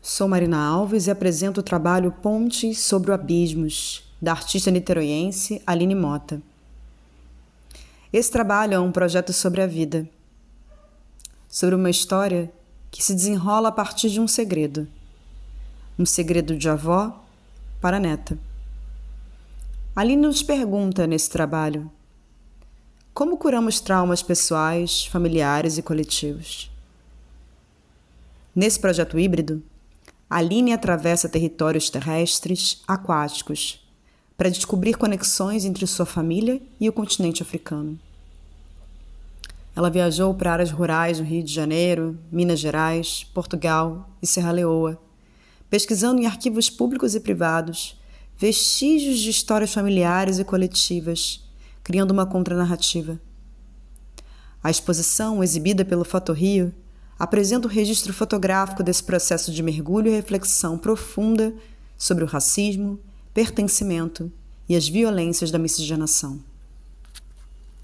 Sou Marina Alves e apresento o trabalho Pontes sobre o Abismos, da artista niteroiense Aline Mota. Esse trabalho é um projeto sobre a vida, sobre uma história que se desenrola a partir de um segredo de avó para neta. Aline nos pergunta nesse trabalho: como curamos traumas pessoais, familiares e coletivos? Nesse projeto híbrido, Aline atravessa territórios terrestres, aquáticos, para descobrir conexões entre sua família e o continente africano. Ela viajou para áreas rurais no Rio de Janeiro, Minas Gerais, Portugal e Serra Leoa, pesquisando em arquivos públicos e privados vestígios de histórias familiares e coletivas, criando uma contranarrativa. A exposição, exibida pelo Fotorrio, apresenta o registro fotográfico desse processo de mergulho e reflexão profunda sobre o racismo, pertencimento e as violências da miscigenação.